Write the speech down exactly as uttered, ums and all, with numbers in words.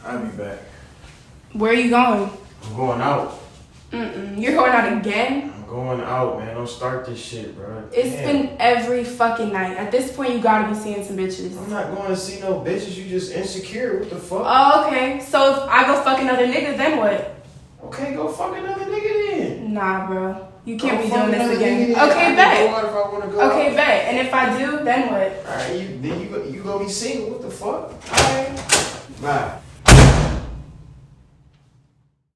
I'll be back. Where are you going? I'm going out. Mm-mm. You're going out again? I'm going out, man. Don't start this shit, bro. It's Damn. been every fucking night. At this point, you gotta be seeing some bitches. I'm not going to see no bitches. You just insecure. What the fuck? Oh, okay. So if I go fuck another nigga, then what? Okay, go fuck another nigga then. Nah, bro. You can't Go be fuck doing this another again. nigga then. Okay, I bet. can go out if I want to go Okay, out. bet. And if I do, then what? All right, you, then you, go- you gonna be single. What the fuck? Alright. Bye.